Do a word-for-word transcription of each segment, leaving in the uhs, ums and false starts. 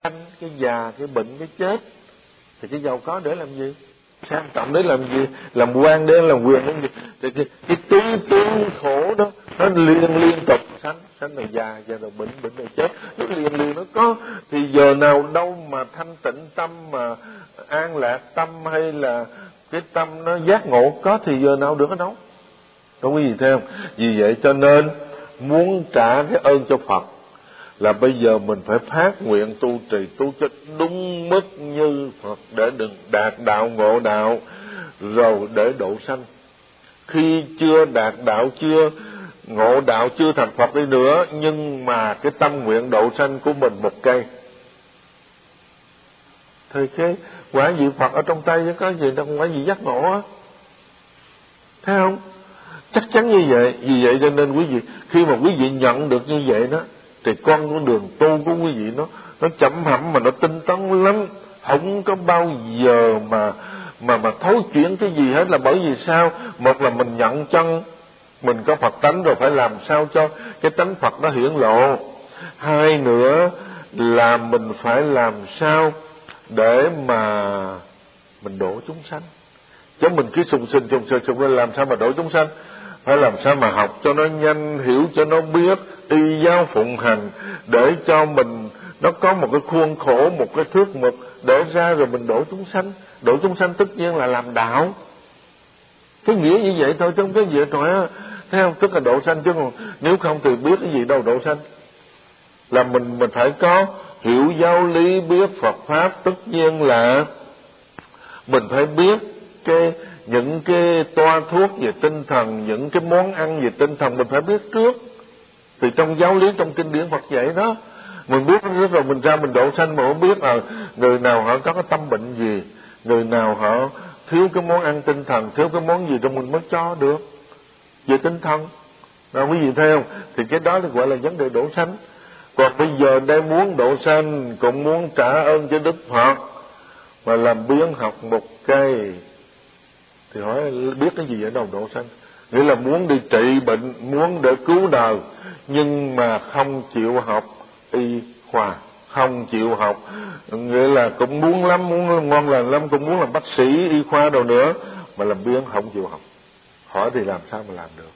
cái già, cái bệnh, cái chết. Thì cái giàu có để làm gì? Sang trọng để làm gì? Làm quan để làm quyền để gì? Thì cái, cái tư tư khổ đó nó liên liên tục sanh sanh rồi già, già rồi bệnh, bệnh rồi chết, nó liên liên nó có. Thì giờ nào đâu mà thanh tịnh tâm, mà an lạc tâm, hay là cái tâm nó giác ngộ có, thì giờ nào được ở đâu? Đúng cái gì thấy không? Vì vậy cho nên muốn trả cái ơn cho Phật là bây giờ mình phải phát nguyện tu trì tu cho đúng mức như Phật, để đừng đạt đạo ngộ đạo, rồi để độ sanh. Khi chưa đạt đạo, chưa ngộ đạo, chưa thành Phật đi nữa, nhưng mà cái tâm nguyện độ sanh của mình một cây, thì cái quả vị Phật ở trong tay chứ có gì đâu, quả vị giác ngộ á. Thấy không? Chắc chắn như vậy. Vì vậy cho nên quý vị, khi mà quý vị nhận được như vậy đó, thì con của đường tu của quý vị nó nó chậm hẳn mà nó tinh tấn lắm, không có bao giờ mà mà mà thối chuyển cái gì hết. Là bởi vì sao? Một là mình nhận chân mình có Phật tánh rồi, phải làm sao cho cái tánh Phật nó hiển lộ. Hai nữa là mình phải làm sao để mà mình độ chúng sanh. Chứ mình cứ sùng sinh sùng sinh sùng lên làm sao mà độ chúng sanh? Phải làm sao mà học cho nó nhanh, hiểu cho nó biết, y giáo phụng hành, để cho mình nó có một cái khuôn khổ, một cái thước mực để ra, rồi mình độ chúng sanh. Độ chúng sanh tất nhiên là làm đạo. Cái nghĩa như vậy thôi, chứ không có gì hết rồi á. Thấy không? Tức là độ sanh, chứ còn nếu không thì biết cái gì đâu độ sanh. Là mình mình phải có hiểu giáo lý, biết Phật pháp. Tất nhiên là mình phải biết cái những cái toa thuốc về tinh thần, những cái món ăn về tinh thần mình phải biết trước. Thì trong giáo lý, trong kinh điển Phật dạy đó, mình biết rồi mình ra mình độ sanh, mà không biết là người nào họ có cái tâm bệnh gì, người nào họ thiếu cái món ăn tinh thần, thiếu cái món gì trong mình mới cho được về tinh thần. Nào quý vị thấy không? Thì cái đó là gọi là vấn đề độ sanh. Còn bây giờ đây muốn độ sanh, cũng muốn trả ơn cho Đức Phật, mà làm biếng học một cây, thì hỏi biết cái gì ở đâu độ sanh. Nghĩa là muốn đi trị bệnh, muốn để cứu đời, nhưng mà không chịu học y khoa, không chịu học, nghĩa là cũng muốn lắm, muốn ngon lành lắm, cũng muốn làm bác sĩ y khoa đâu nữa, mà làm biếng không chịu học. Hỏi thì làm sao mà làm được?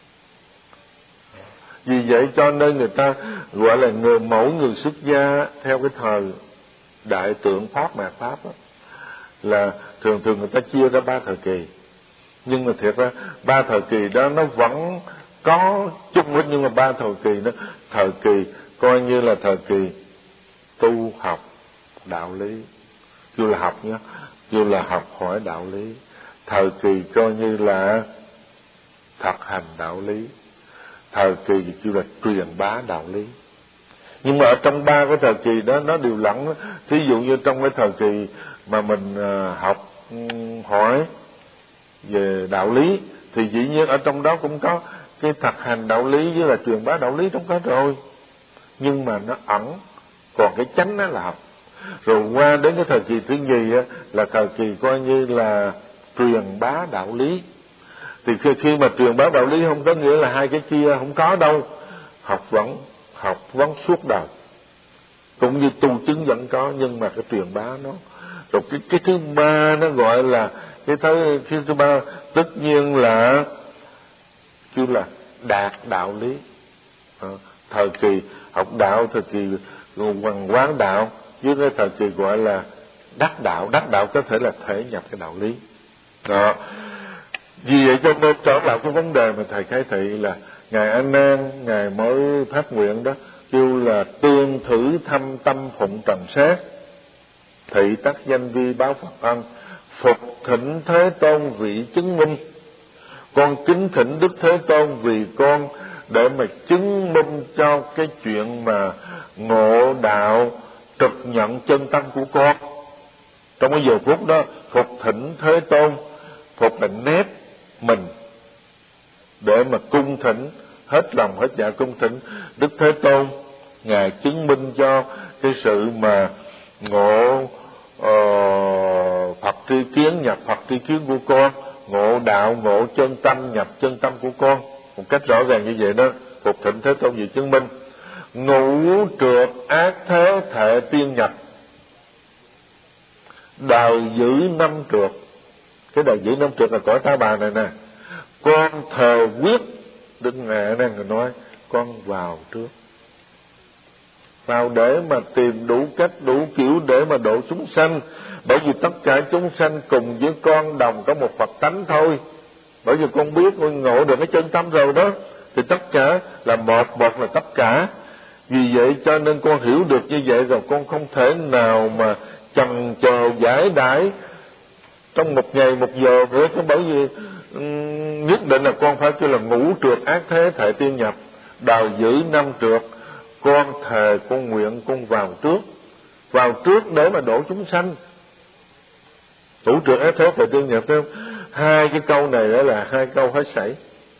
Vì vậy cho nên người ta gọi là người mẫu, người xuất gia theo cái thời Đại Tượng Pháp, Mạt Pháp đó, là thường thường người ta chia ra ba thời kỳ. Nhưng mà thiệt ra ba thời kỳ đó nó vẫn có chung hết, nhưng mà ba thời kỳ đó, thời kỳ coi như là thời kỳ tu học đạo lý, dù là học nhé, dù là học hỏi đạo lý. Thời kỳ coi như là thực hành đạo lý. Thời kỳ kêu là truyền bá đạo lý. Nhưng mà ở trong ba cái thời kỳ đó nó đều lẫn. Thí dụ như trong cái thời kỳ mà mình học hỏi về đạo lý, thì dĩ nhiên ở trong đó cũng có cái thực hành đạo lý với là truyền bá đạo lý trong đó rồi. Nhưng mà nó ẩn, còn cái chánh đó là học. Rồi qua đến cái thời kỳ thứ nhì á, là thời kỳ coi như là truyền bá đạo lý. Thì khi, khi mà truyền bá đạo lý không có nghĩa là hai cái kia không có đâu. Học vẫn, học vẫn suốt đời. Cũng như tu chứng vẫn có, nhưng mà cái truyền bá nó. Rồi cái, cái thứ ba nó gọi là, cái thứ, cái thứ ba tất nhiên là kêu là đạt đạo lý. À, thời kỳ học đạo, thời kỳ hoàn quán đạo, với cái thời kỳ gọi là đắc đạo. Đắc đạo có thể là thể nhập cái đạo lý đó. Vì vậy cho nên trở lại cái vấn đề mà thầy khai thị là ngài A Nan, ngài mới phát nguyện đó, kêu là tương thử thâm tâm phụng trần sát, thị tắc danh vi báo Phật ân, phục thỉnh Thế Tôn vị chứng minh. Con kính thỉnh Đức Thế Tôn vì con để mà chứng minh cho cái chuyện mà ngộ đạo, trực nhận chân tâm của con. Trong cái giờ phút đó, phục thỉnh Thế Tôn, phục là nép mình để mà cung thỉnh, hết lòng hết dạ cung thỉnh Đức Thế Tôn, ngài chứng minh cho cái sự mà ngộ uh, Phật tri kiến, nhập Phật tri kiến của con, ngộ đạo, ngộ chân tâm, nhập chân tâm của con, một cách rõ ràng như vậy đó. Phục thỉnh Thế Tôn vì chứng minh. Ngũ trượt ác thế thệ tiên nhập, Đời giữ năm trượt. Cái đời giữ năm trượt là cõi Ta Bà này nè. Con thờ quyết, Đức Ngài đang nói con vào trước, vào để mà tìm đủ cách đủ kiểu để mà độ chúng sanh. Bởi vì tất cả chúng sanh cùng với con đồng có một Phật tánh thôi. Bởi vì con biết con ngộ được cái chân tâm rồi đó, thì tất cả là một, một là tất cả. Vì vậy cho nên con hiểu được như vậy rồi, con không thể nào mà chần chờ giải đãi trong một ngày một giờ nữa. Bởi vì um, nhất định là con phải kêu là ngũ trượt ác thế thể tiên nhập, đời giữ năm trượt. Con thề con nguyện con vào trước, vào trước để mà độ chúng sanh. Ngũ trượt ác thế thể tiên nhập, thấy không? Hai cái câu này đó là hai câu hết sảy.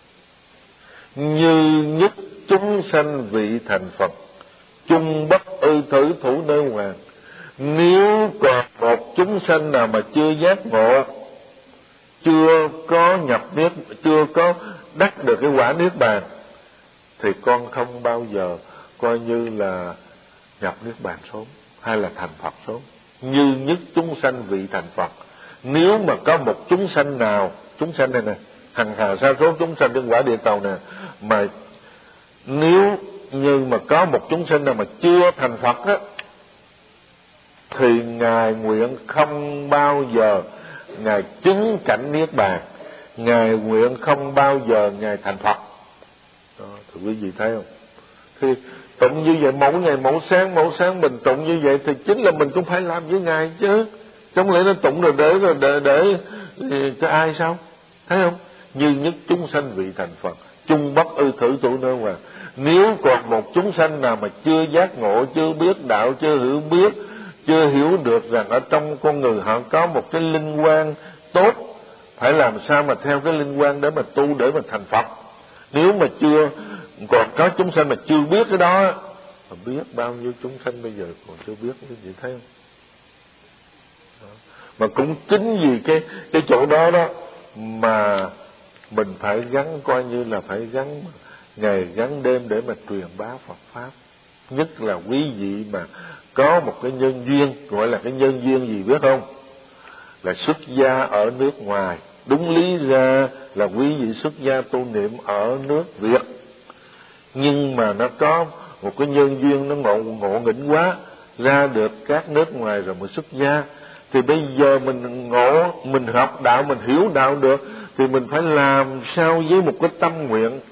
Như nhất chúng sanh vị thành Phật, chung bất ư thử thủ nơi hoàng. Nếu còn một chúng sanh nào mà chưa giác ngộ, chưa có nhập niết, chưa có đắc được cái quả niết bàn, thì con không bao giờ coi như là nhập niết bàn sớm hay là thành Phật sớm. Như nhất chúng sanh vị thành Phật. Nếu mà có một chúng sanh nào, chúng sanh này nè, hằng hà sa số chúng sanh trên quả địa cầu nè, mà nếu như mà có một chúng sanh nào mà chưa thành Phật á, thì Ngài nguyện không bao giờ Ngài chứng cảnh niết bàn, Ngài nguyện không bao giờ Ngài thành Phật. Đó, thưa quý vị thấy không? Thì tụng như vậy mỗi ngày mỗi sáng mỗi sáng mình tụng như vậy thì chính là mình cũng phải làm với Ngài chứ. Không lẽ nó tụng rồi để rồi để, để, để cho ai sao? Thấy không? Như nhất chúng sanh vị thành Phật, chung bất ư thử thủ nơi hoàng. Nếu còn một chúng sanh nào mà chưa giác ngộ, chưa biết đạo, chưa hiểu biết, chưa hiểu được rằng ở trong con người họ có một cái linh quan tốt, phải làm sao mà theo cái linh quan để mà tu để mà thành Phật. Nếu mà chưa còn có chúng sanh mà chưa biết cái đó, mà biết bao nhiêu chúng sanh bây giờ còn chưa biết, quý vị thấy không? Đó. Mà cũng chính vì cái cái chỗ đó đó mà mình phải gắn, coi như là phải gắn ngày gắn đêm để mà truyền bá Phật pháp. Nhất là quý vị mà có một cái nhân duyên, gọi là cái nhân duyên gì biết không? Là xuất gia ở nước ngoài. Đúng lý ra là quý vị xuất gia tu niệm ở nước Việt, nhưng mà nó có một cái nhân duyên nó ngộ, ngộ nghĩnh quá, ra được các nước ngoài rồi mới xuất gia. Thì bây giờ mình ngộ, mình học đạo, mình hiểu đạo được, thì mình phải làm sao với một cái tâm nguyện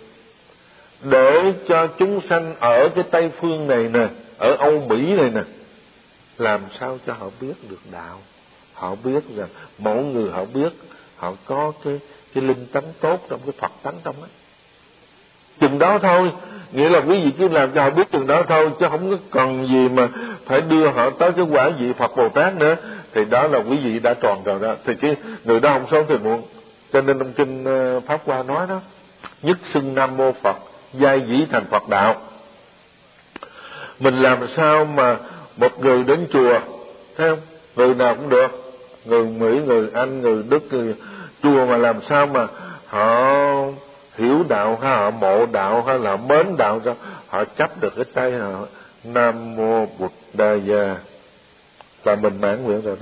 để cho chúng sanh ở cái Tây Phương này nè, ở Âu Mỹ này nè, làm sao cho họ biết được đạo. Họ biết rằng mỗi người họ biết, họ có cái cái linh tánh tốt trong cái Phật tánh trong ấy. Chừng đó thôi, nghĩa là quý vị cứ làm cho họ biết chừng đó thôi, chứ không có cần gì mà phải đưa họ tới cái quả vị Phật Bồ Tát nữa. Thì đó là quý vị đã tròn rồi đó. Thì cái người đó không sớm thì muộn. Cho nên trong kinh Pháp Hoa nói đó, nhất xưng Nam Mô Phật, giai dĩ thành Phật đạo. Mình làm sao mà một người đến chùa, thấy không? Người nào cũng được, người Mỹ, người Anh, người Đức, người chùa mà làm sao mà họ hiểu đạo hay họ mộ đạo hay là họ mến đạo sao, họ chấp được cái tay họ Nam Mô Bụt Đa Gia là mình mãn nguyện rồi đó,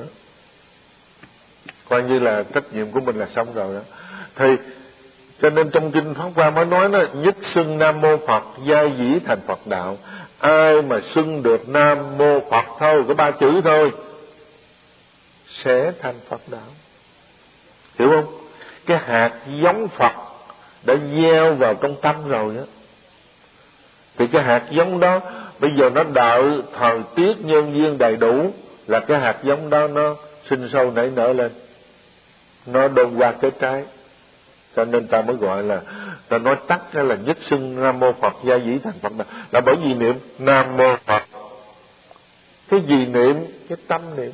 coi như là trách nhiệm của mình là xong rồi đó. Thì cho nên trong kinh Pháp Hoa mới nói đó, nhất xưng Nam Mô Phật, giai dĩ thành Phật đạo. Ai mà xưng được Nam Mô Phật thôi, có ba chữ thôi, sẽ thành Phật đạo. Hiểu không? Cái hạt giống Phật đã gieo vào trong tâm rồi á, thì cái hạt giống đó bây giờ nó đợi thời tiết nhân duyên đầy đủ là cái hạt giống đó nó sinh sôi nảy nở lên, nó đơm qua cái trái. Cho nên ta mới gọi là, ta nói tắt ra là nhất xưng Nam Mô Phật, giai dĩ thành Phật đạo, là bởi vì niệm Nam Mô Phật. Cái gì niệm? Cái tâm niệm,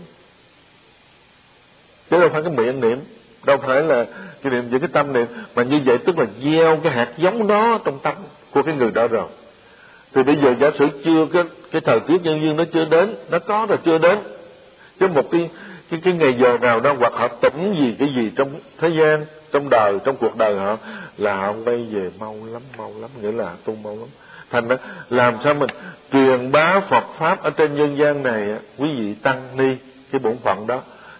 chứ đâu phải cái miệng niệm, đâu phải là cái niệm với cái tâm niệm. Mà như vậy tức là gieo cái hạt giống đó trong tâm của cái người đó rồi. Thì bây giờ giả sử chưa cái cái thời tiết nhân duyên nó chưa đến, nó có rồi chưa đến, chứ một cái cái cái ngày giờ nào đó hoặc họ tỉnh gì cái gì trong thế gian, trong đời, trong cuộc đời họ, là họ quay về mau lắm, mau lắm, nghĩa là tu mau lắm. Thành ra làm sao mình truyền bá Phật pháp ở trên nhân gian này, quý vị tăng ni cái bổn phận đó,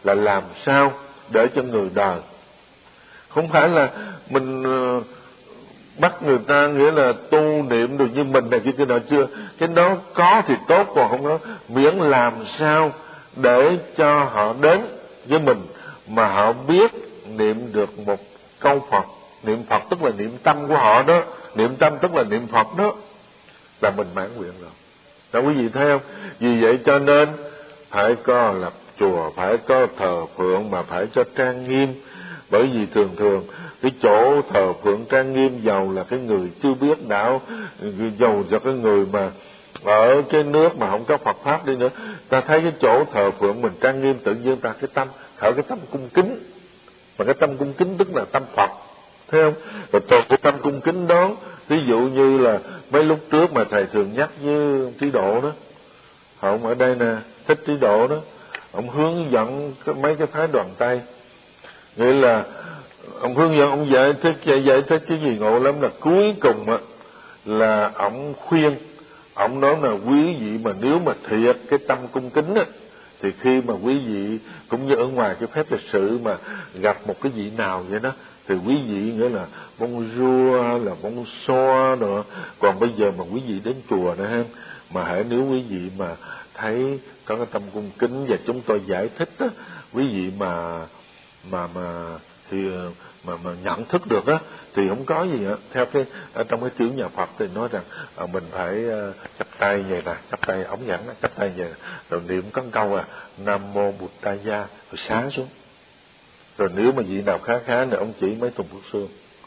là làm sao để cho người đời. Không phải là mình uh, bắt người ta nghĩa là tu niệm được như mình này kia kia nọ chưa. Cái đó có thì tốt, còn không có, miễn làm sao để cho họ đến với mình mà họ biết niệm được một câu Phật. Niệm Phật tức là niệm tâm của họ đó, niệm tâm tức là niệm Phật đó, là mình mãn nguyện rồi. Đó quý vị thấy không? Vì vậy cho nên phải có lập chùa, phải có thờ phượng, mà phải cho trang nghiêm. Bởi vì thường thường cái chỗ thờ phượng trang nghiêm, giàu là cái người chưa biết đạo, giàu cho cái người mà ở cái nước mà không có Phật pháp đi nữa, ta thấy cái chỗ thờ phượng mình trang nghiêm, tự nhiên ta cái tâm khởi cái tâm cung kính. Mà cái tâm cung kính tức là tâm Phật, thấy không? Rồi từ cái tâm cung kính đó, ví dụ như là mấy lúc trước mà thầy thường nhắc với Trí Độ đó, ông ở đây nè, Thích Trí Độ đó, ông hướng dẫn mấy cái phái Đoàn Tây, nghĩa là ông hướng dẫn, ông giải thích giải, giải thích cái gì ngộ lắm, là cuối cùng á là ông khuyên, ông nói là quý vị mà nếu mà thiệt cái tâm cung kính á, thì khi mà quý vị cũng như ở ngoài cái phép lịch sự mà gặp một cái vị nào vậy đó, thì quý vị nghĩa là bonjour, là bonsoir nữa. Còn bây giờ mà quý vị đến chùa nữa ha, mà hễ nếu quý vị mà thấy có cái tâm cung kính và chúng tôi giải thích á, quý vị mà mà mà thì mà mà nhận thức được á, thì không có gì á. Theo cái ở trong cái chữ nhà Phật thì nói rằng à, mình phải uh, chắp tay vậy nè, chắp tay ống dẫn chắp tay vậy, rồi niệm có câu à Nam Mô Bụt Đa Gia, rồi sáng xuống. Rồi nếu mà vị nào khá khá thì ông chỉ mấy thùng thuốc xương.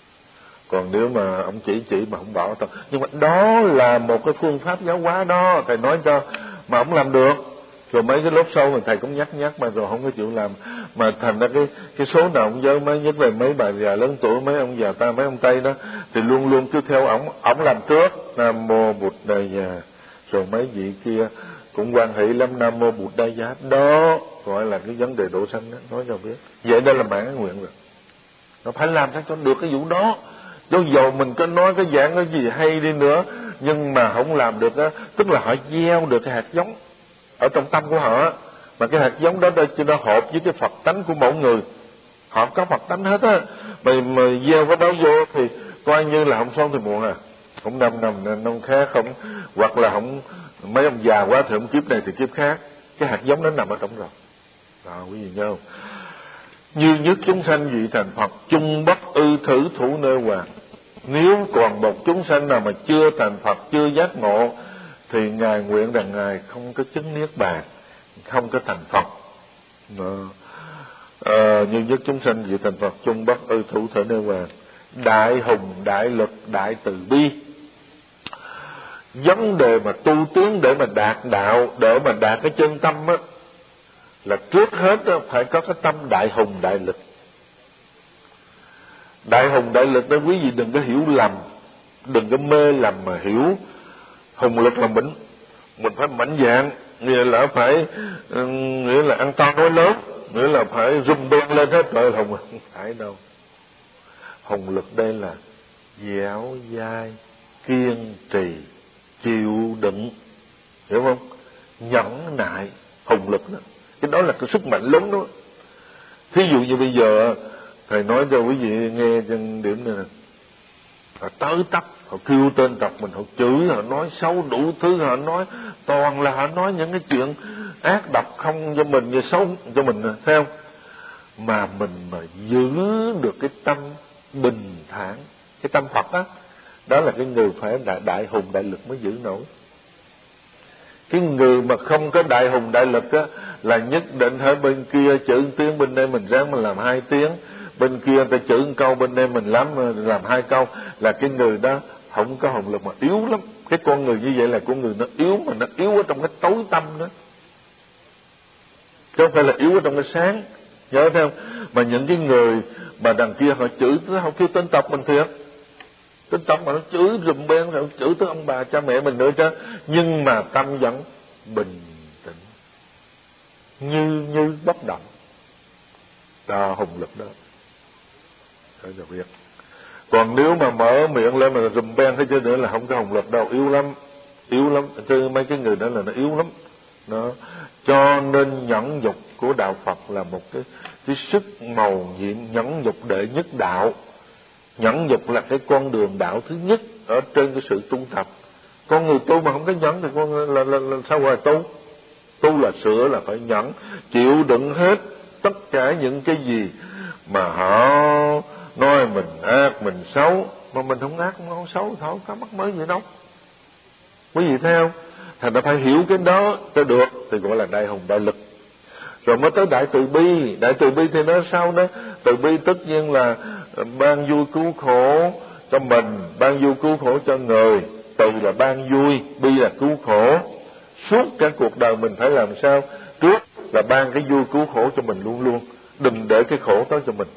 Còn nếu mà ông chỉ chỉ mà không bảo tao, nhưng mà đó là một cái phương pháp giáo hóa đó, thầy nói cho, mà ông làm được. Rồi mấy cái lớp sau mà thầy cũng nhắc nhắc mà rồi không có chịu làm, mà thành ra cái cái số nào ông giới mấy nhất là mấy bà già lớn tuổi, mấy ông già ta, mấy ông Tây đó, thì luôn luôn cứ theo ổng, ổng làm trước Nam Mô Bụt Đa Gia, rồi mấy vị kia cũng quan hệ lắm Nam Mô Bụt Đa Gia, đó gọi là cái vấn đề độ sanh đó, nói cho biết. Vậy đó là mãn nguyện rồi. Nó phải làm sao cho được cái vụ đó. Cho dầu mình có nói cái dạng cái gì hay đi nữa, nhưng mà không làm được á, tức là họ gieo được cái hạt giống ở trong tâm của họ, mà cái hạt giống đó cho nó hợp với cái Phật tánh của mỗi người. Họ có Phật tánh hết á, mà, mà gieo cái đó vô thì coi như là không xong thì muộn à, không năm năm năm khác không, hoặc là không mấy ông già quá thì không kiếp này thì kiếp khác, cái hạt giống nó nằm ở trong rồi. Đó quý vị nhớ không? Như nhất chúng sanh vị thành Phật, chung bất ư thử thủ nơi hoàng. Nếu còn một chúng sanh nào mà chưa thành Phật, chưa giác ngộ, thì ngài nguyện rằng ngài không có chứng niết bàn, không có thành Phật. À, như nhất chúng sanh vị thành Phật, chung bất ư thủ thể nơi hoàng. Đại hùng, đại lực, đại từ bi. Vấn đề mà tu tiến để mà đạt đạo, để mà đạt cái chân tâm á, là trước hết đó, phải có cái tâm đại hùng đại lực. Đại hùng đại lực đó quý vị đừng có hiểu lầm, đừng có mê lầm mà hiểu hùng lực là mình mình phải mạnh dạn, nghĩa là phải nghĩa là ăn to nói lớn, nghĩa là phải rung beng lên hết trời hùng, không phải đâu. Hùng lực đây là dẻo dai, kiên trì, chịu đựng, hiểu không? Nhẫn nại, hùng lực đó. Cái đó là cái sức mạnh lớn đó. Thí dụ như bây giờ thầy nói cho quý vị nghe trên điểm này nè, họ tới tấp, họ kêu tên tộc mình, họ chửi, họ nói xấu đủ thứ, họ nói toàn là họ nói những cái chuyện ác độc không cho mình, và xấu cho mình, thấy không? Mà mình mà giữ được cái tâm bình thản, cái tâm Phật á, đó, đó là cái người phải đại, đại hùng đại lực mới giữ nổi. Cái người mà không có đại hùng đại lực á, là nhất định ở bên kia chữ tiếng, bên đây mình ráng mình làm hai tiếng, bên kia người ta chữ một câu, bên đây mình làm làm hai câu, là cái người đó không có hùng lực mà yếu lắm. Cái con người như vậy là con người nó yếu, mà nó yếu ở trong cái tối tâm đó, chứ không phải là yếu ở trong cái sáng, nhớ thấy không? Mà những cái người mà đằng kia họ chửi, họ kêu tên tộc mình thiệt, tên tộc mà nó chửi rùm beng, họ chửi tới ông bà cha mẹ mình nữa chứ, nhưng mà tâm vẫn bình tĩnh, như như bất động. Đó, hùng lực đó, để cho biết. Còn nếu mà mở miệng lên mà rùm beng thế chứ nữa là không có hùng lực đâu, yếu lắm, yếu lắm. Chứ mấy cái người đó là nó yếu lắm, đó. Cho nên nhẫn nhục của đạo Phật là một cái cái sức màu nhiệm. Nhẫn nhục đệ nhất đạo. Nhẫn nhục là cái con đường đạo thứ nhất ở trên cái sự tu tập. Con người tu mà không có nhẫn thì con là, là, là, là sao gọi là tu? Tu là sửa, là phải nhẫn, chịu đựng hết tất cả những cái gì mà họ nói mình ác, mình xấu, mà mình không ác, không xấu, thôi có mắc mới gì đâu. Quý vị thấy không? Thành ra phải hiểu cái đó cho được thì gọi là đại hùng đại lực. Rồi mới tới đại từ bi. Đại từ bi thì nó sao đó? Từ bi tất nhiên là ban vui cứu khổ cho mình, ban vui cứu khổ cho người. Từ là ban vui, bi là cứu khổ. Suốt cả cuộc đời mình phải làm sao? Trước là ban cái vui cứu khổ cho mình luôn luôn, đừng để cái khổ tới cho mình,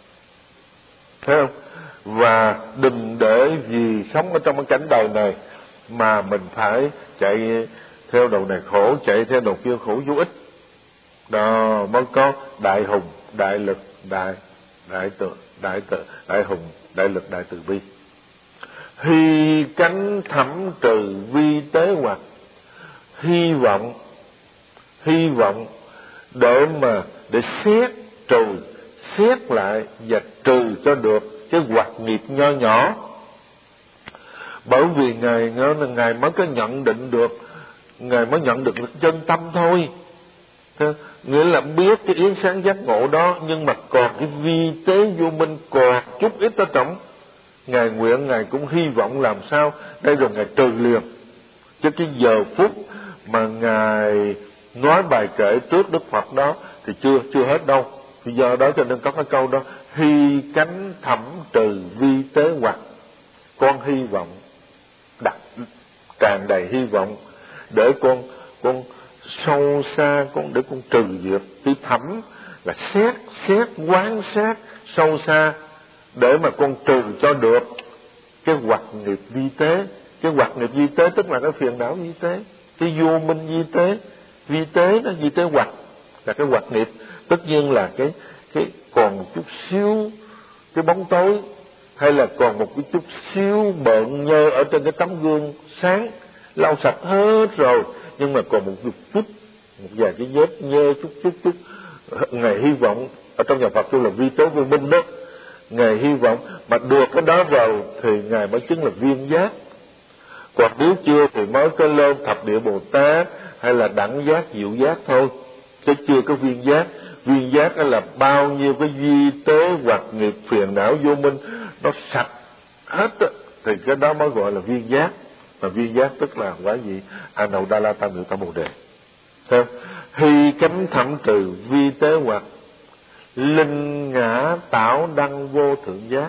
thấy không? Và đừng để vì sống ở trong cái cảnh đời này mà mình phải chạy theo đầu này khổ, chạy theo đầu kia khổ vô ích. Đó mới có đại hùng, đại lực, đại đại từ, đại từ, đại hùng, đại lực, đại từ bi. Hy cánh thẩm trừ vi tế hoặc. Hy vọng, hy vọng để mà để xét trừ, xét lại và trừ cho được cái hoạt nghiệp nho nhỏ. Bởi vì ngài ngài mới có nhận định được, ngài mới nhận được chân tâm thôi. Nghĩa là biết cái yến sáng giác ngộ đó, nhưng mà còn cái vi tế vô minh còn chút ít ở trong. Ngài nguyện, ngài cũng hy vọng làm sao đây rồi ngài trừ liền. Chứ cái giờ phút mà ngài nói bài kệ trước Đức Phật đó thì chưa chưa hết đâu. Thì do đó cho nên có cái câu đó: hy cánh thẩm trừ vi tế hoặc. Con hy vọng, đặt tràn đầy hy vọng để con con sâu xa, con để con trừ diệt. Thì thẩm là xét, xét quán sát sâu xa để mà con trừ cho được cái hoạt nghiệp vi tế. Cái hoạt nghiệp vi tế tức là cái phiền não vi tế, cái vô minh vi tế. Vi tế nó vi tế hoạt là cái hoạt nghiệp. Tất nhiên là cái cái còn một chút xíu cái bóng tối, hay là còn một cái chút xíu bợn nhơ ở trên cái tấm gương sáng, lau sạch hết rồi, nhưng mà còn một chút chút, một vài cái vết nhơ chút chút chút. Ngài hy vọng ở trong nhà Phật tôi là vi tế vô minh đó. Ngài hy vọng mà được cái đó vào thì ngài mới chứng là viên giác. Còn nếu chưa thì mới có lên thập địa Bồ Tát hay là đẳng giác, diệu giác thôi, chứ chưa có viên giác. Viên giác là bao nhiêu cái vi tế hoặc nghiệp phiền não vô minh nó sạch hết đó, thì cái đó mới gọi là viên giác. Mà viên giác tức là quả gì? A Nậu Đa La Tam Muội Tam Bồ Đề. Thấy không? Hy cánh thẩm trừ vi tế hoặc, linh ngã tạo đăng vô thượng giác.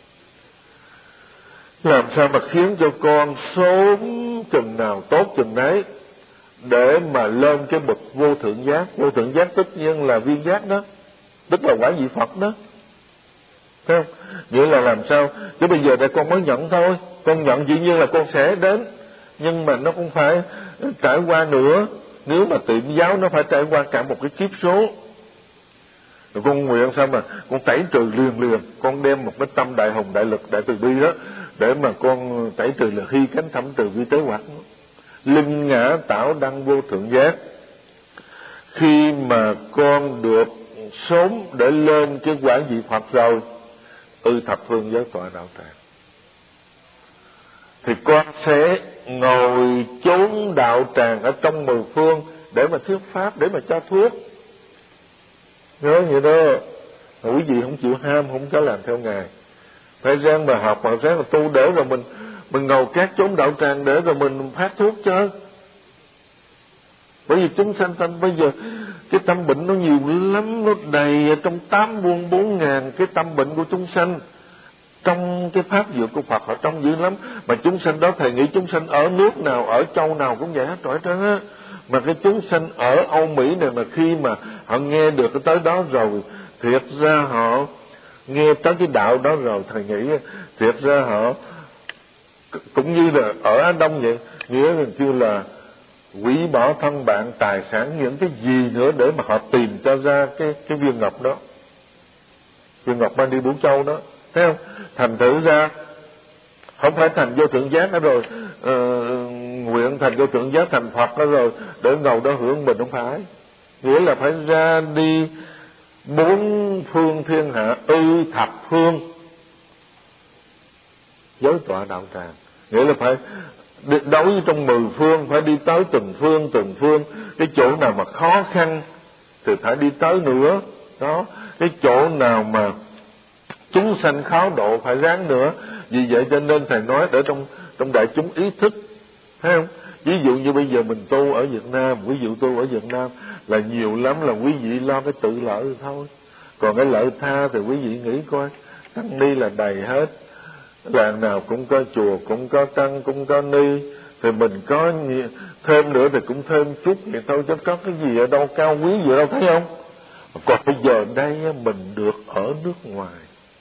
Làm sao mà khiến cho con sớm chừng nào tốt chừng đấy để mà lên cái bậc vô thượng giác. Vô thượng giác tất nhiên là viên giác đó, tức là quả vị Phật đó. Thấy không? Nghĩa là làm sao? Chứ bây giờ đây con mới nhận thôi. Con nhận dĩ nhiên là con sẽ đến, nhưng mà nó không phải trải qua nữa. Nếu mà tiệm giáo nó phải trải qua cả một cái kiếp số. Rồi con nguyện sao mà con tẩy trừ liền liền. Con đem một cái tâm đại hùng, đại lực, đại từ bi đó để mà con tẩy trừ là hy cánh thẩm trừ vi tế hoặc. Linh ngã tạo đăng vô thượng giác. Khi mà con được sớm để lên cái quả vị Phật rồi, ư thập phương giới tọa đạo tràng, thì con sẽ ngồi chốn đạo tràng ở trong mười phương để mà thuyết pháp, để mà cho thuốc. Nhớ vậy đó. Quý vị không chịu ham, không có làm theo Ngài, phải ráng mà học, mà ráng mà tu để rồi mình mình ngồi các chốn đạo tràng để rồi mình phát thuốc chứ. Bởi vì chúng sanh sanh bây giờ cái tâm bệnh nó nhiều lắm, nó đầy ở trong tám muôn bốn ngàn cái tâm bệnh của chúng sanh. Trong cái pháp dược của Phật ở trong dữ lắm. Mà chúng sanh đó thầy nghĩ chúng sanh ở nước nào, ở châu nào cũng vậy hết trọi trơn á. Mà cái chúng sanh ở Âu Mỹ này mà khi mà họ nghe được cái tới đó rồi, thiệt ra họ nghe tới cái đạo đó rồi, thầy nghĩ thiệt ra họ cũng như là ở Á Đông vậy, nghĩa là kêu là hủy bỏ thân bạn, tài sản, những cái gì nữa để mà họ tìm cho ra cái cái viên ngọc đó, viên ngọc mang đi Bửu Châu đó, thấy không? Thành thử ra Không phải thành vô thượng giác đó rồi uh, nguyện thành vô thượng giác thành Phật đó rồi để ngầu đó hưởng mình, không phải. Nghĩa là phải ra đi bốn phương thiên hạ, ư thập phương giới tọa đạo tràng. Nghĩa là phải đấu với trong mười phương, phải đi tới từng phương từng phương. Cái chỗ nào mà khó khăn thì phải đi tới nữa đó. Cái chỗ nào mà chúng sanh khó độ phải ráng nữa. Vì vậy cho nên thầy nói ở trong trong đại chúng ý thức, thấy không? Ví dụ như bây giờ mình tu ở Việt Nam, ví dụ tu ở Việt Nam là nhiều lắm là quý vị lo cái tự lợi thôi. Còn cái lợi tha thì quý vị nghĩ coi, tăng ni là đầy hết, làng nào cũng có chùa, cũng có tăng, cũng có ni, thì mình có nhiều, thêm nữa thì cũng thêm chút vậy thôi, chứ có cái gì ở đâu cao quý gì đâu, thấy không? Còn bây giờ đây mình được ở nước ngoài,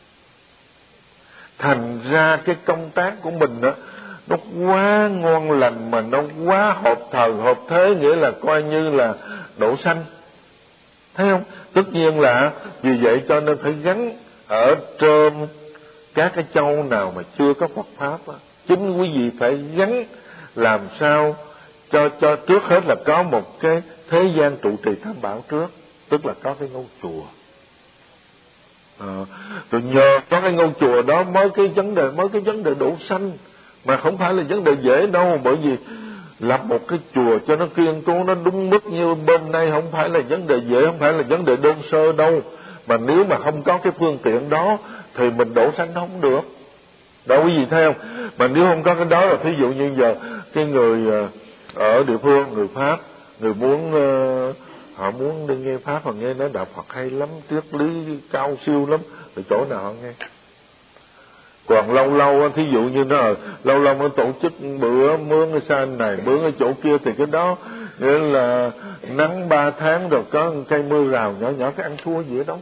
thành ra cái công tác của mình đó, nó quá ngon lành mà nó quá hợp thời hợp thế, nghĩa là coi như là độ sanh, thấy không? Tất nhiên là vì vậy cho nên phải gắn ở trên các cái châu nào mà chưa có Phật pháp đó. Chính quý vị phải gắn làm sao cho cho trước hết là có một cái thế gian trụ trì tam bảo trước, tức là có cái ngôi chùa. À, rồi nhờ có cái ngôi chùa đó mới cái vấn đề mới cái vấn đề độ sanh, mà không phải là vấn đề dễ đâu, bởi vì lập một cái chùa cho nó kiên cố, nó đúng mức như bên đây không phải là vấn đề dễ, không phải là vấn đề đơn sơ đâu. Mà nếu mà không có cái phương tiện đó thì mình đổ sanh không được. Đó quý vị thấy không? Mà nếu không có cái đó là thí dụ như giờ cái người ở địa phương, người Pháp, người muốn họ muốn đi nghe Pháp, họ nghe nói đạo Phật hay lắm, triết lý cao siêu lắm, thì chỗ nào họ nghe. Còn lâu lâu thí dụ như nó lâu lâu nó tổ chức bữa mướn cái san này, mướn cái chỗ kia, thì cái đó nghĩa là nắng ba tháng rồi có một cây mưa rào nhỏ nhỏ, cái ăn thua gì ở đâu.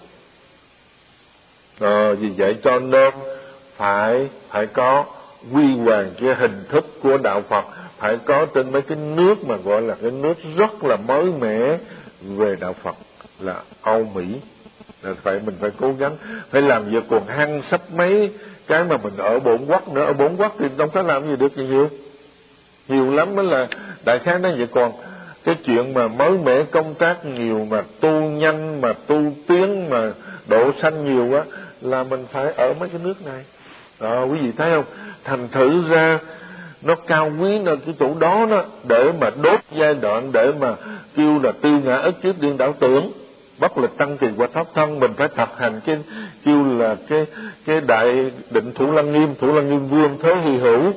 À, vì vậy cho nên phải phải có quy hoàng cái hình thức của đạo Phật, phải có trên mấy cái nước mà gọi là cái nước rất là mới mẻ về đạo Phật là Âu Mỹ. Là phải mình phải cố gắng phải làm việc còn hăng sắp mấy cái mà mình ở bổn quốc nữa. Ở bổn quốc thì đâu có làm gì được gì nhiều, nhiều lắm mới là đại khái nó vậy. Còn cái chuyện mà mới mẻ công tác nhiều mà tu nhanh mà tu tiến mà độ sanh nhiều quá là mình phải ở mấy cái nước này. Đó, quý vị thấy không? Thành thử ra nó cao quý là cái chỗ đó đó, để mà đốt giai đoạn, để mà kêu là tư ngã ức kiếp điên đảo tưởng, bất lịch tăng kỳ qua pháp thân. Mình phải thực hành cái kêu là cái cái đại định Thủ Lăng Nghiêm, Thủ Lăng Nghiêm Vương thế hy hữu,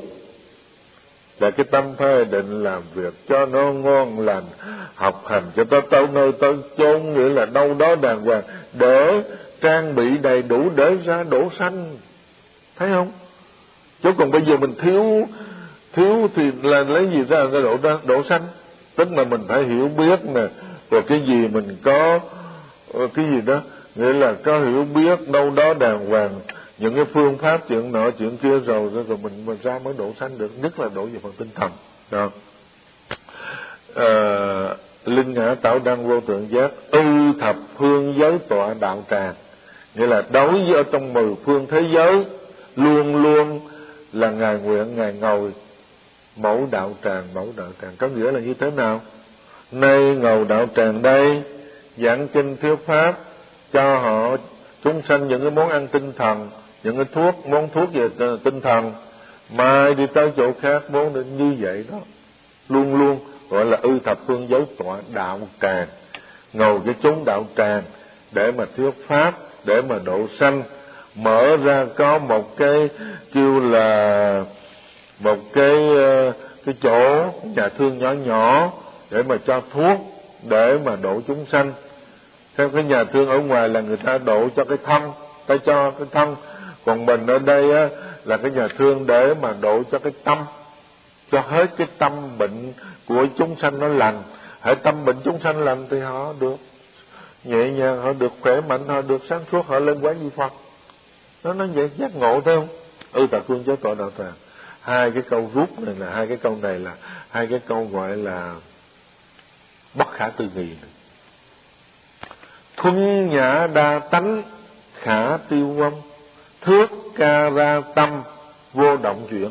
là cái tâm phải định làm việc cho nó ngon lành, học hành cho tới tới nơi tới chốn, nghĩa là đâu đó đàng hoàng, để trang bị đầy đủ để ra đổ sanh, thấy không? Chứ còn bây giờ mình thiếu thiếu thì là lấy gì ra cái đổ đổ sanh? Tức là mình phải hiểu biết nè, rồi cái gì mình có cái gì đó, nghĩa là có hiểu biết đâu đó đàng hoàng, những cái phương pháp chuyện nọ chuyện kia, rồi rồi mình mình ra mới độ sanh được, nhất là độ về phần tinh thần. Đó. À, linh ngã tạo đăng vô thượng giác, ư thập phương giới tọa đạo tràng, nghĩa là đối với ở trong mười phương thế giới luôn luôn là ngài nguyện ngài ngồi mẫu đạo tràng. Mẫu đạo tràng có nghĩa là như thế nào? Nay ngồi đạo tràng đây giảng kinh thuyết pháp cho họ chúng sanh những cái món ăn tinh thần, những cái thuốc, món thuốc về tinh thần, mai đi tới chỗ khác món định như vậy đó. Luôn luôn gọi là ư thập phương giới tọa đạo tràng, ngồi cái chốn đạo tràng để mà thuyết pháp, để mà độ sanh. Mở ra có một cái kêu là một cái cái chỗ nhà thương nhỏ nhỏ để mà cho thuốc, để mà độ chúng sanh. Theo cái nhà thương ở ngoài là người ta độ cho cái thân, ta cho cái thân. Còn mình ở đây á, là cái nhà thương để mà độ cho cái tâm, cho hết cái tâm bệnh của chúng sanh nó lành. Hễ tâm bệnh chúng sanh lành thì họ được nhẹ nhàng, họ được khỏe mạnh, họ được sáng suốt, họ lên quán vi Phật. Nó nó vậy, giác ngộ, thấy không? Ư thập phương giới tọa đạo tràng. Hai cái câu rút này là hai cái câu này là hai cái câu gọi là bất khả tư nghị. Thuân nhã đa tánh khả tiêu vong, thước ca ra tâm vô động chuyển.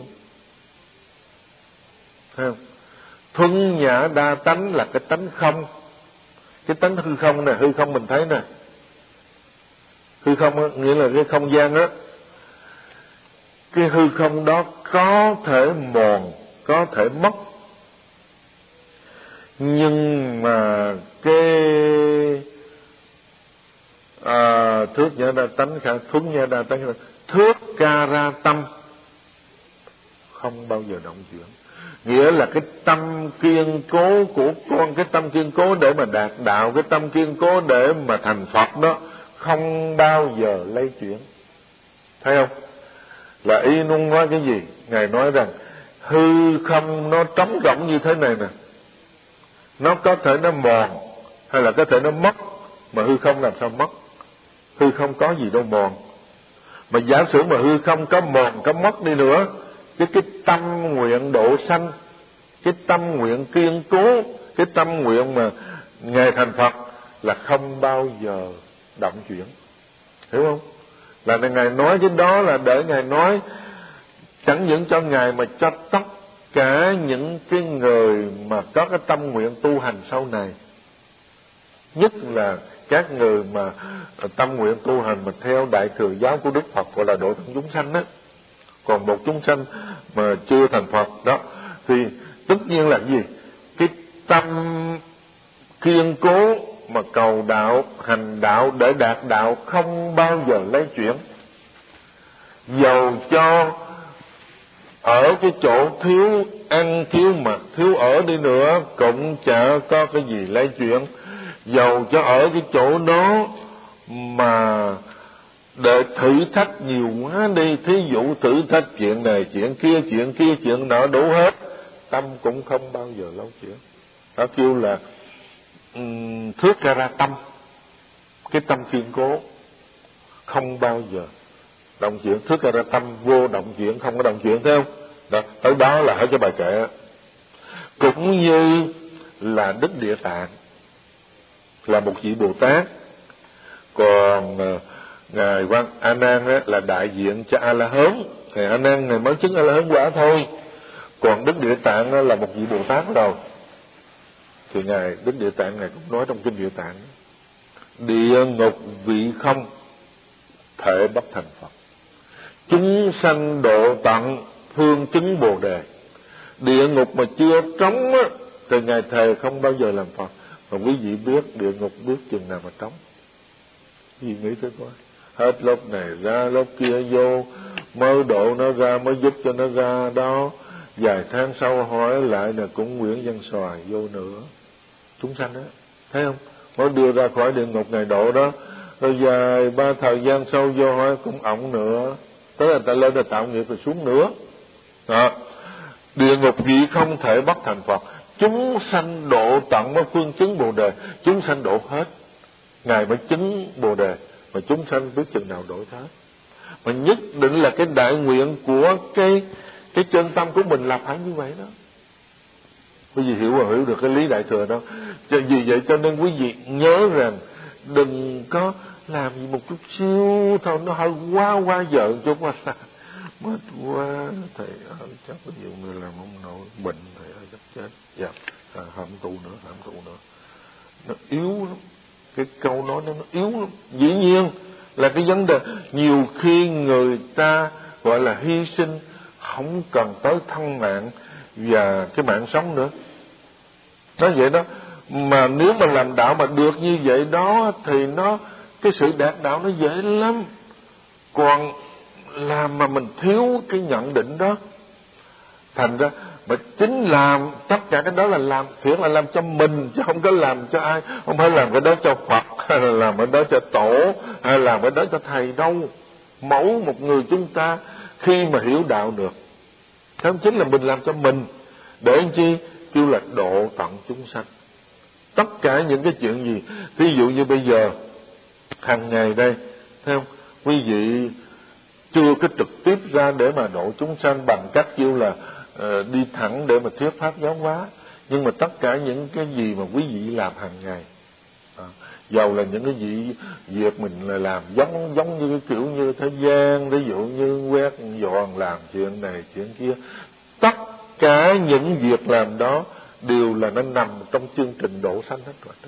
Thấy không? Thuần nhã đa tánh là cái tánh không. Cái tánh hư không nè, hư không mình thấy nè. Hư không đó, nghĩa là cái không gian đó. Cái hư không đó có thể mòn, có thể mất. Nhưng mà cái à, thước nhã đa tánh khả thuần nhã đa tánh thước ca ra tâm không bao giờ động chuyển. Nghĩa là cái tâm kiên cố của con, cái tâm kiên cố để mà đạt đạo, cái tâm kiên cố để mà thành Phật đó không bao giờ lay chuyển. Thấy không? Là ý muốn nói cái gì? Ngài nói rằng hư không nó trống rỗng như thế này nè, nó có thể nó mòn hay là có thể nó mất, mà hư không làm sao mất? Hư không có gì đâu mòn. Mà giả sử mà hư không có mòn, có mất đi nữa, cái cái tâm nguyện độ sanh, cái tâm nguyện kiên cố, cái tâm nguyện mà Ngài thành Phật là không bao giờ động chuyển. Hiểu không? Là Ngài nói cái đó là để Ngài nói chẳng những cho Ngài mà cho tất cả những cái người mà có cái tâm nguyện tu hành sau này. Nhất là các người mà tâm nguyện tu hành mà theo đại thừa giáo của Đức Phật, gọi là độ thân chúng sanh đó. Còn một chúng sanh mà chưa thành Phật đó thì tất nhiên là gì? Cái tâm kiên cố mà cầu đạo, hành đạo để đạt đạo không bao giờ lấy chuyển. Dầu cho ở cái chỗ thiếu ăn, thiếu mặc, thiếu ở đi nữa cũng chả có cái gì lấy chuyển. Dầu cho ở cái chỗ đó mà để thử thách nhiều quá đi, thí dụ thử thách chuyện này, chuyện kia, chuyện kia, chuyện nọ đủ hết, tâm cũng không bao giờ lâu chuyển. Đó kêu là um, thước ca ra tâm. Cái tâm kiên cố không bao giờ động chuyển. Thước ca ra tâm vô động chuyển, không có động chuyển, thấy không? Đó, tới đó là hết cái bài kệ. Cũng như là Đức Địa Tạng là một vị Bồ Tát, còn Ngài Quan A Nan á, là đại diện cho A La Hán. Ngài A Nan ngài mới chứng A La Hán quả thôi, còn Đức Địa Tạng á, là một vị Bồ Tát rồi. Thì ngài Đức Địa Tạng ngài cũng nói trong kinh Địa Tạng: địa ngục vị không thể bất thành Phật, chúng sanh độ tận phương chứng Bồ Đề. Địa ngục mà chưa trống á, thì ngài thề không bao giờ làm Phật. Mà quý vị biết địa ngục biết chừng nào mà trống? Quý vị nghĩ tới coi. Hết lớp này ra lớp kia vô, mới độ nó ra, mới giúp cho nó ra đó. Vài tháng sau hỏi lại là cũng Nguyễn Văn Xoài vô nữa. Chúng sanh đó, thấy không? Mới đưa ra khỏi địa ngục ngày độ đó, rồi vài ba thời gian sau vô hỏi cũng ổng nữa. Tới là ta lên là tạo nghiệp rồi xuống nữa. Đó. Địa ngục vị không thể bắt thành Phật, chúng sanh độ tận mới phương chứng Bồ Đề. Chúng sanh độ hết, ngài mới chứng Bồ Đề. Mà chúng sanh biết chừng nào độ hết. Mà nhất định là cái đại nguyện của cái cái chân tâm của mình là phải như vậy đó. Quý vị hiểu và hiểu được cái lý đại thừa đó. Cho vì vậy cho nên quý vị nhớ rằng đừng có làm gì một chút xíu thôi, nó hơi quá quá vợ chút quá xa. Mệt quá thầy ơi, chắc ví dụ người làm ông nội bệnh thầy ơi chắc chết. Dạ, à, hậm tụ nữa, hậm tụ nữa. Nó yếu lắm. Cái câu nói nó, nó yếu lắm. Dĩ nhiên là cái vấn đề nhiều khi người ta gọi là hy sinh không cần tới thân mạng và cái mạng sống nữa. Nói vậy đó. Mà nếu mà làm đạo mà được như vậy đó thì nó cái sự đạt đạo nó dễ lắm. Còn làm mà mình thiếu cái nhận định đó, thành ra mà chính làm tất cả cái đó là làm thiệt là làm cho mình, chứ không có làm cho ai. Không phải làm cái đó cho Phật, hay là làm cái đó cho tổ, hay là làm cái đó cho thầy đâu. Mẫu một người chúng ta khi mà hiểu đạo được, thế chính là mình làm cho mình. Để anh chi kêu là độ tận chúng sanh. Tất cả những cái chuyện gì, ví dụ như bây giờ hàng ngày đây, thấy không? Quý vị chưa có trực tiếp ra để mà độ chúng sanh bằng cách kêu là uh, đi thẳng để mà thuyết pháp giáo hóa, nhưng mà tất cả những cái gì mà quý vị làm hàng ngày, à, Dầu là những cái gì việc mình là làm giống giống như cái kiểu như thế gian, ví dụ như quét dọn, làm chuyện này chuyện kia, tất cả những việc làm đó đều là nó nằm trong chương trình độ sanh hết rồi.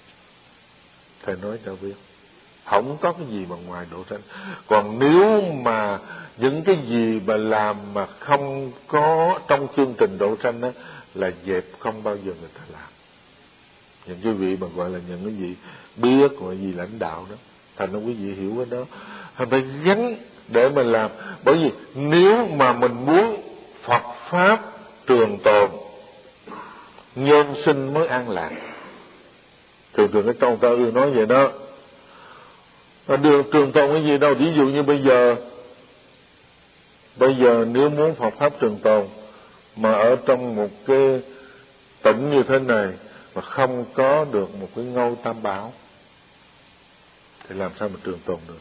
Thầy nói cho biết, không có cái gì mà ngoài độ sanh. Còn nếu mà những cái gì mà làm mà không có trong chương trình độ sanh đó, là dẹp không bao giờ người ta làm. Những cái vị mà gọi là những cái vị biết, gọi gì lãnh đạo đó, thành ra quý vị hiểu cái đó, thành phải gánh để mà làm. Bởi vì nếu mà mình muốn Phật pháp trường tồn, nhân sinh mới an lạc. Thường thường cái câu ta ưa nói vậy đó. Đường trường tồn cái gì đâu. Ví dụ như bây giờ Bây giờ nếu muốn Phật pháp trường tồn mà ở trong một cái tỉnh như thế này mà không có được một cái ngôi tam bảo thì làm sao mà trường tồn được?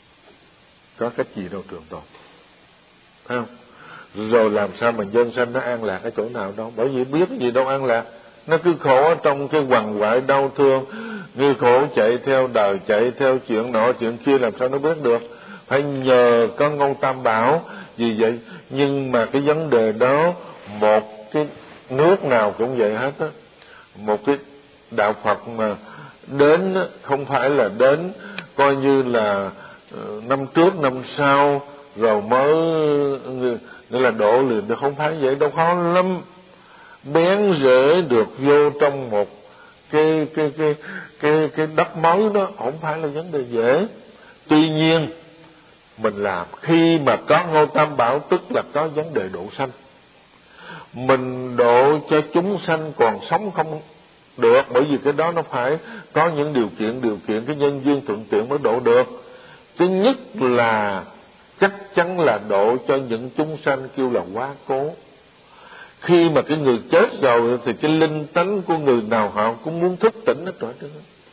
Có cách gì đâu trường tồn, thấy không? Rồi làm sao mà dân sanh nó an lạc ở chỗ nào đâu? Bởi vì biết cái gì đâu an lạc. Nó cứ khổ ở trong cái quằn quại đau thương, như khổ chạy theo đời, chạy theo chuyện nọ chuyện kia, làm sao nó biết được? Phải nhờ có ngôi tam bảo. Vì vậy, nhưng mà cái vấn đề đó, một cái nước nào cũng vậy hết á. Một cái đạo Phật mà đến không phải là đến coi như là năm trước năm sau rồi mới nghĩa là độ liền, thì không phải vậy đâu, khó lắm. Bén rễ được vô trong một cái cái cái cái cái đất mới đó không phải là vấn đề dễ. Tuy nhiên mình làm khi mà có ngôi tam bảo, tức là có vấn đề độ sanh. Mình độ cho chúng sanh còn sống không được, bởi vì cái đó nó phải có những điều kiện, điều kiện cái nhân duyên thuận tiện mới độ được. Thứ nhất là chắc chắn là độ cho những chúng sanh kêu là quá cố. Khi mà cái người chết rồi thì cái linh tánh của người nào họ cũng muốn thức tỉnh hết rồi.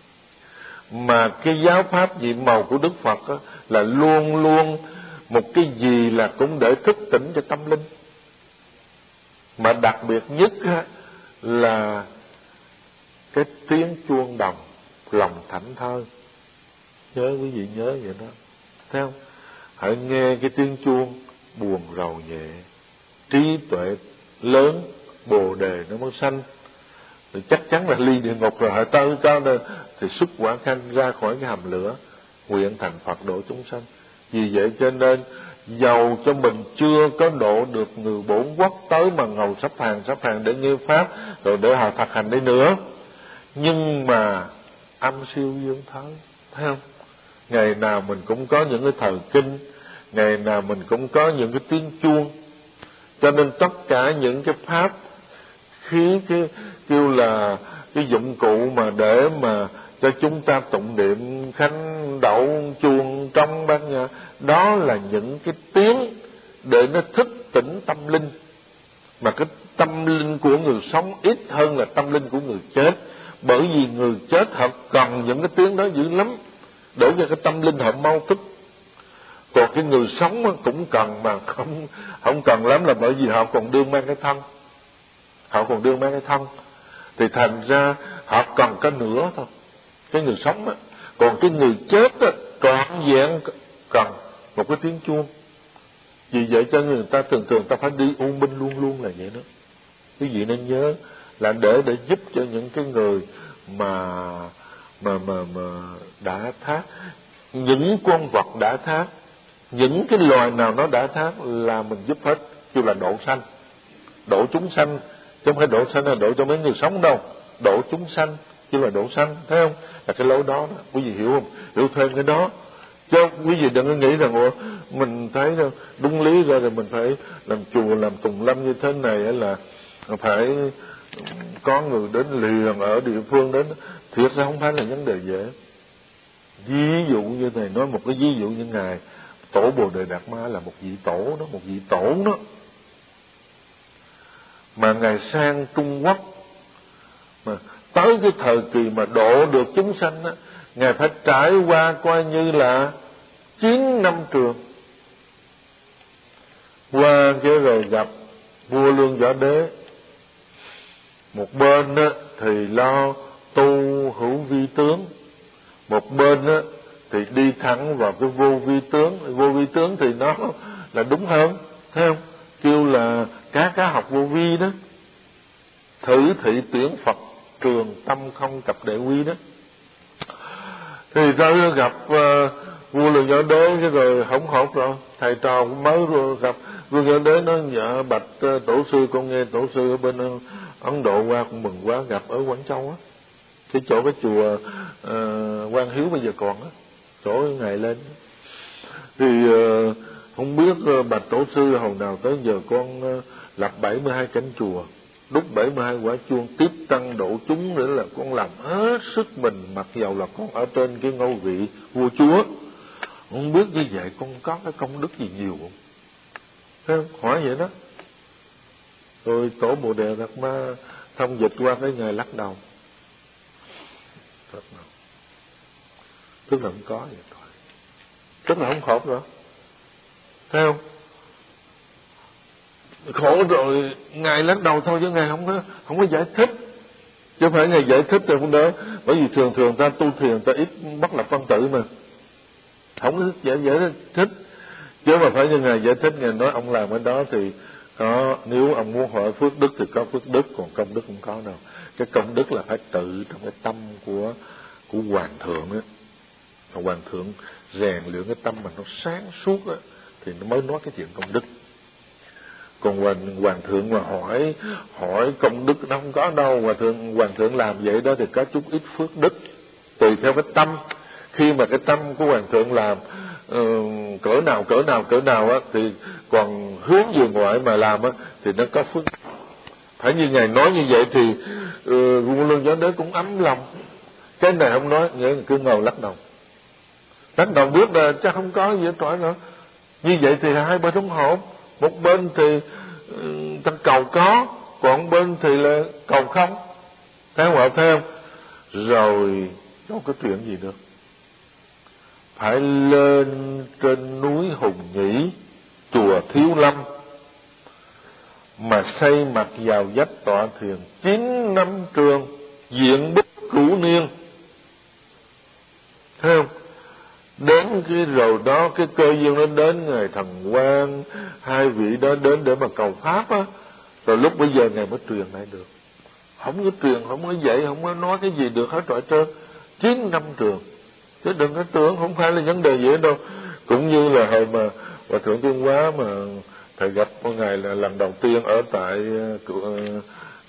Mà cái giáo pháp nhiệm màu của Đức Phật á, là luôn luôn một cái gì là cũng để thức tỉnh cho tâm linh. Mà đặc biệt nhất á, là cái tiếng chuông đồng, lòng thảnh thơi. Nhớ quý vị nhớ vậy đó, thấy không? Hãy nghe cái tiếng chuông buồn rầu nhẹ, trí tuệ lớn, bồ đề nó mới sanh. Thì chắc chắn là ly địa ngục rồi, hãy tới cao đây thì xuất quả khanh ra khỏi cái hầm lửa, nguyện thành Phật độ chúng sanh. Vì vậy cho nên dầu cho mình chưa có độ được người bổn quốc tới mà ngồi sắp hàng sắp hàng để nghe pháp rồi để họ thực hành đi nữa, nhưng mà âm siêu dương thới, thấy không? Ngày nào mình cũng có những cái thời kinh, ngày nào mình cũng có những cái tiếng chuông. Cho nên tất cả những cái pháp khí, cái kêu là cái dụng cụ mà để mà cho chúng ta tụng niệm khánh đậu chuông trong ban nhà, đó là những cái tiếng để nó thức tỉnh tâm linh. Mà cái tâm linh của người sống ít hơn là tâm linh của người chết, bởi vì người chết họ cần những cái tiếng đó dữ lắm để cho cái tâm linh họ mau thức. Còn cái người sống cũng cần mà không không cần lắm, là bởi vì họ còn đương mang cái thân, họ còn đương mang cái thân, thì thành ra họ cần cái nửa thôi, cái người sống á. Còn cái người chết á, trọn vẹn cần một cái tiếng chuông. Vì vậy cho người ta thường thường ta phải đi u minh luôn luôn là vậy đó. Quý vị nên nhớ là để để giúp cho những cái người mà mà mà mà đã thác, những con vật đã thác, những cái loài nào nó đã thác là mình giúp hết, kêu là độ sanh, độ chúng sanh, chứ không phải độ sanh là độ cho mấy người sống đâu, độ chúng sanh kêu là độ sanh, thấy không? Là cái lối đó, đó. Quý vị hiểu không? Hiểu thêm cái đó, chứ quý vị đừng có nghĩ rằng mình thấy đúng lý ra rồi mình phải làm chùa làm tùng lâm như thế này là phải có người đến liền ở địa phương đến. Thiệt ra không phải là vấn đề dễ. Ví dụ như này, nói một cái ví dụ như ngài Tổ Bồ Đề Đạt Ma là một vị tổ đó, một vị tổ đó, mà ngài sang Trung Quốc mà tới cái thời kỳ mà độ được chúng sanh á, ngài phải trải qua coi như là chín năm trường. Qua cái rồi gặp vua Lương Võ Đế, một bên á, thì lo tu hữu vi tướng, một bên á thì đi thẳng vào cái vô vi tướng. Vô vi tướng thì nó là đúng hơn, thấy không? Kêu là cá cá học vô vi đó. Thử thị tuyển Phật trường tâm không cập đệ quy đó. Thì tôi gặp uh, vua Lương Võ Đế, cái rồi hổng hộp rồi, thầy trò cũng mới rồi gặp vua Võ Đế, nói dạ bạch uh, tổ sư, con nghe tổ sư ở bên uh, Ấn Độ qua cũng mừng quá, gặp ở Quảng Châu á, cái chỗ cái chùa uh, Quan Hiếu bây giờ còn á, chỗ ngày lên. Thì uh, không biết uh, bạch tổ sư hồi nào tới giờ con uh, lập bảy mươi hai cánh chùa, đúc bảy mươi hai quả chuông, tiếp tăng độ chúng nữa, là con làm hết sức mình, mặc dầu là con ở trên cái ngôi vị vua chúa. Không biết như vậy con có cái công đức gì nhiều không? Thấy không? Hỏi vậy đó. Rồi tổ Bồ Đề Đạt Ma thông dịch qua cái ngày lắc đầu. Tức là không có vậy thôi. Tức là không khổ rồi. Thấy không? Khổ rồi ngài lắc đầu thôi, chứ ngài không có không có giải thích, chứ không phải ngài giải thích rồi không đó. Bởi vì thường thường ta tu thiền ta ít bắt lập văn tự mà, không có giải giải thích. Chứ mà phải như ngài giải thích, ngài nói ông làm cái đó thì có, nếu ông muốn hỏi phước đức thì có phước đức, còn công đức không có đâu. Cái công đức là phải tự trong cái tâm của của hoàng thượng á. Hoàng thượng rèn luyện cái tâm mà nó sáng suốt á, thì nó mới nói cái chuyện công đức. Còn hoàng, hoàng thượng mà hỏi hỏi công đức nó không có đâu. Hoàng thượng hoàng thượng làm vậy đó thì có chút ít phước đức, tùy theo cái tâm. Khi mà cái tâm của hoàng thượng làm uh, cỡ nào cỡ nào cỡ nào á, thì còn hướng về ngoại mà làm á thì nó có phước. Phải như ngài nói như vậy thì uh, vua Lương Võ Đế cũng ấm lòng. Cái này không nói, nghĩa là cứ ngồi lắc đầu lắc đầu biết là chắc không có gì hết trọi nữa. Như vậy thì hai bên không hỗn. Một bên thì ta cầu có, còn bên thì là cầu không. Thấy không ạ? Thấy không? Rồi đâu có chuyện gì được. Phải lên trên núi Hùng Nhĩ, chùa Thiếu Lâm, mà xây mặt vào vách tọa thiền chín năm trường, diện bích cửu niên. Thấy không? Đến cái rồi đó, cái cơ duyên nó đến, ngài Thần Quang, hai vị đó đến để mà cầu pháp á. Rồi lúc bây giờ ngài mới truyền lại được. Không có truyền, không có dạy, không có nói cái gì được hết trọi trơn. Chín năm trường. Chứ đừng có tưởng không phải là vấn đề dễ đâu. Cũng như là hồi mà Hòa Thượng Tuyên Hóa mà thầy gặp con ngài là lần đầu tiên ở tại uh, uh,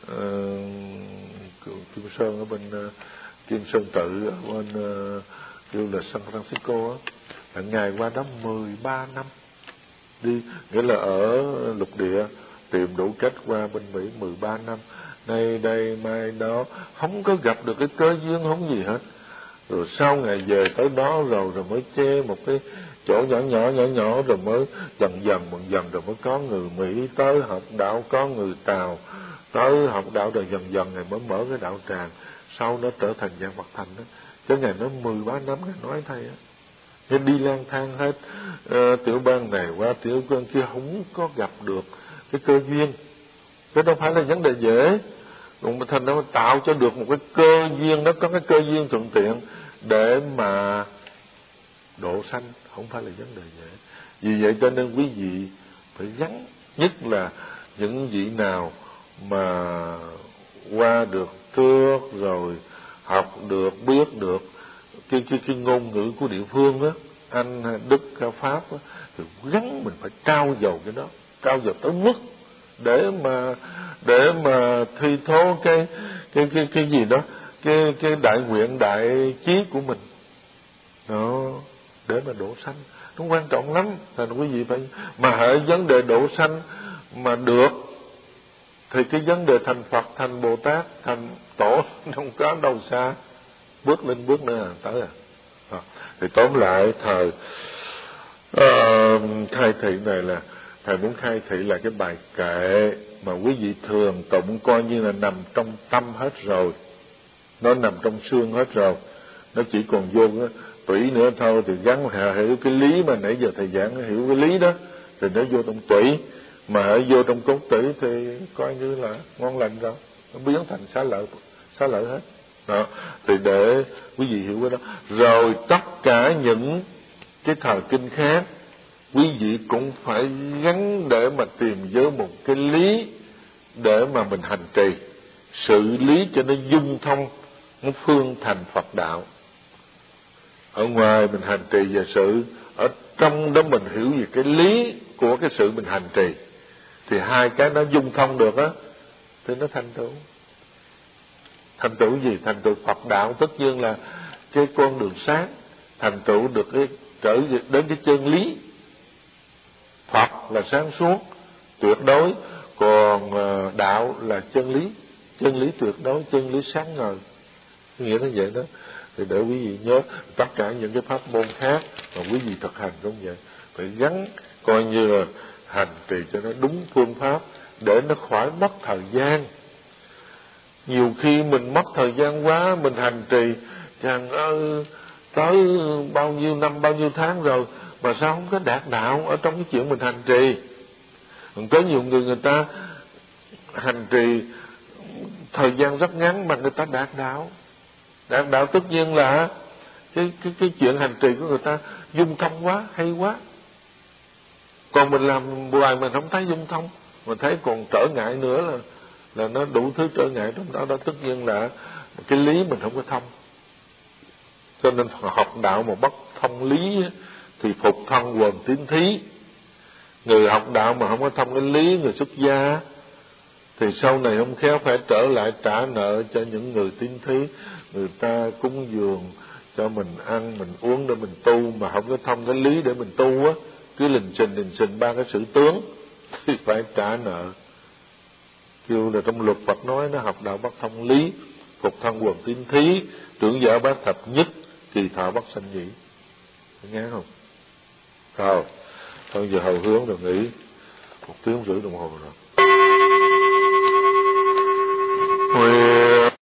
uh, Kim Sơn, ở bên uh, Kim Sơn Tự, ở bên uh, kêu là San Francisco á, là ngài qua đó mười ba năm đi, nghĩa là ở lục địa tìm đủ cách qua bên Mỹ mười ba năm, nay đây mai đó, không có gặp được cái cơ duyên không gì hết. Rồi sau ngày về tới đó rồi rồi mới che một cái chỗ nhỏ nhỏ nhỏ nhỏ, rồi mới dần dần dần dần rồi mới có người Mỹ tới học đạo, có người Tàu tới học đạo, rồi dần dần ngày mới mở cái đạo tràng, sau nó trở thành dạng Phật thành đó. Chứ ngày nó mười ba năm ngài nói thầy á, ngài đi lang thang hết uh, tiểu bang này qua tiểu bang kia, không có gặp được cái cơ duyên. Chứ đâu phải là vấn đề dễ. Còn mà thành nó tạo cho được một cái cơ duyên, nó có cái cơ duyên thuận tiện để mà độ sanh, không phải là vấn đề dễ. Vì vậy cho nên quý vị phải gắn, nhất là những vị nào mà qua được trước rồi học được, biết được cái cái cái ngôn ngữ của địa phương á, Anh, Đức, Pháp á, thì gắn mình phải trao dầu cái đó, trao dầu tới mức để mà để mà thi thố cái cái cái cái gì đó, cái cái đại nguyện đại chí của mình đó, để mà độ sanh. Nó quan trọng lắm. Thành quý vị phải, mà hệ vấn đề độ sanh mà được thì cái vấn đề thành Phật, thành Bồ Tát, thành Tổ không có đâu xa, bước lên bước nữa là tới à. À thì tóm lại thời uh, khai thị này là thầy muốn khai thị là cái bài kệ mà quý vị thường tụng coi như là nằm trong tâm hết rồi, nó nằm trong xương hết rồi, nó chỉ còn vô cái tủy nữa thôi. Thì gắn hiểu cái lý mà nãy giờ thầy giảng, hiểu cái lý đó thì nó vô trong tủy, mà ở vô trong cốt tủy thì coi như là ngon lành rồi, nó biến thành xá lợi xá lợi hết. Đó, thì để quý vị hiểu cái đó. Rồi tất cả những cái thời kinh khác, quý vị cũng phải gắn để mà tìm với một cái lý để mà mình hành trì, xử lý cho nó dung thông, nó phương thành Phật đạo. Ở ngoài mình hành trì và sự, ở trong đó mình hiểu về cái lý của cái sự mình hành trì, thì hai cái nó dung thông được á, thì nó thành tựu. Thành tựu gì? Thành tựu Phật đạo, tất nhiên là cái con đường sáng, thành tựu được cái trở đến cái chân lý. Phật là sáng suốt tuyệt đối, còn đạo là chân lý, chân lý tuyệt đối, chân lý sáng ngời. Nghĩa nó vậy đó. Thì để quý vị nhớ, tất cả những cái pháp môn khác mà quý vị thực hành cũng vậy, phải gắn coi như là hành trì cho nó đúng phương pháp, để nó khỏi mất thời gian. Nhiều khi mình mất thời gian quá, mình hành trì chàng ơi, tới bao nhiêu năm, bao nhiêu tháng rồi mà sao không có đạt đạo ở trong cái chuyện mình hành trì. Còn có nhiều người, người ta hành trì thời gian rất ngắn mà người ta đạt đạo. Đạt đạo tất nhiên là cái cái cái chuyện hành trì của người ta dung thông quá, hay quá. Còn mình làm hoài mình không thấy dung thông, mình thấy còn trở ngại nữa, là là nó đủ thứ trở ngại trong đó. Đó tất nhiên là cái lý mình không có thông. Cho nên học đạo mà bất thông lý thì phục thân quần tiến thí. Người học đạo mà không có thông cái lý, người xuất gia, thì sau này không khéo phải trở lại trả nợ cho những người tiến thí. Người ta cúng dường cho mình ăn, mình uống để mình tu, mà không có thông cái lý để mình tu á, cứ lình xình lình xình ba cái sự tướng thì phải trả nợ. Kêu là trong luật Phật nói nó học đạo bất thông lý, phục thân quần tín thí, trưởng giả bát thập nhất, kỳ thọ bất sanh nhĩ. Nghe không? Rồi, thôi giờ hầu hướng rồi nghỉ một tiếng rưỡi đồng hồ rồi.